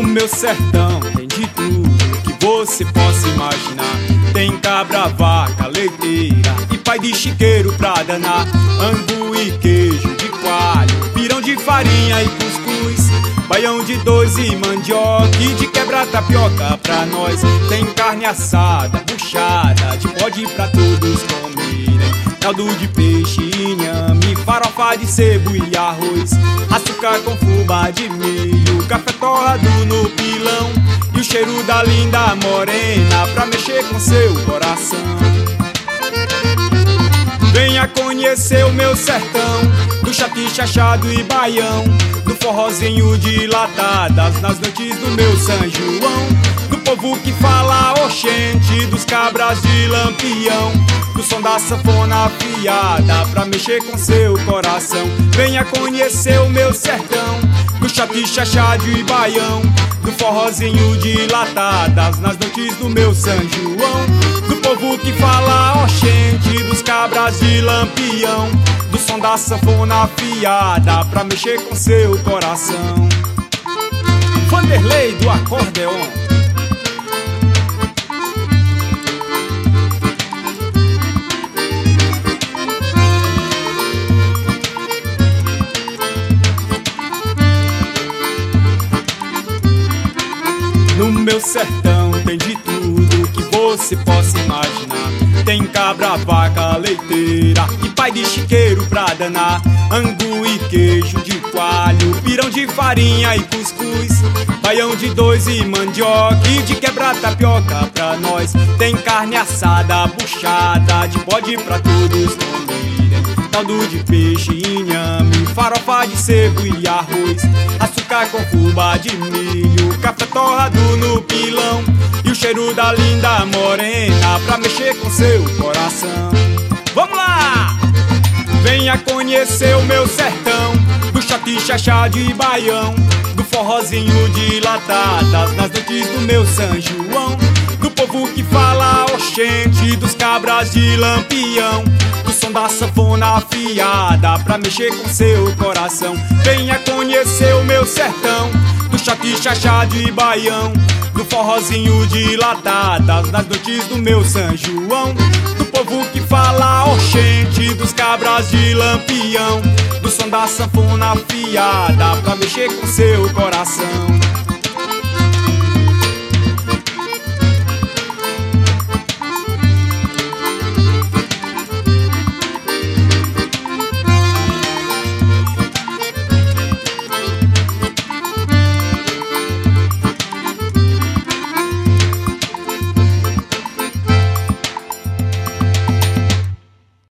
No meu sertão tem de tudo que você possa imaginar. Tem cabra, vaca, leiteira e pai de chiqueiro pra danar. Angu e queijo de coalho, pirão de farinha e cuscuz, baião de dois e mandioca e de quebra tapioca pra nós. Tem carne assada, buchada, de bode pra todos comerem, caldo de peixe, inhame, farofa de sebo e arroz, açúcar com fubá de milho, café torrado no pilão e o cheiro da linda morena pra mexer com seu coração. Venha conhecer o meu sertão, do chati, chachado e baião, do forrozinho de latadas nas noites do meu São João, do povo que fala oxente, dos cabras de lampião, do som da sanfona afiada pra mexer com seu coração. Venha conhecer o meu sertão, do chati, chachado e baião, do forrozinho de latadas nas noites do meu São João, do povo que fala oxente, dos cabras de lampião, do som da sanfona afiada pra mexer com seu coração. Vanderlei do acordeon. No meu sertão tem de tudo que você possa imaginar. Tem cabra, vaca, leiteira e pai de chiqueiro pra danar. Angu e queijo de coalho, pirão de farinha e cuscuz, baião de dois e mandioca e de quebra tapioca pra nós. Tem carne assada, buchada, de bode pra todos comerem, caldo de peixe, inhame, farofa de sebo e arroz, açúcar com fubá de milho, café torrado no pilão e o cheiro da linda morena pra mexer com seu coração. Vamos lá! Venha conhecer o meu sertão, do chati, chachado e baião, do forrozinho de latadas nas noites do meu São João, do povo que fala oxente, dos cabras de lampião, do som da sanfona afiada pra mexer com seu coração. Venha conhecer o meu sertão, do chati, chachado e baião, do forrozinho de latadas nas noites do meu São João, do povo que fala oxente, dos cabras de lampião, do som da sanfona afiada pra mexer com seu coração.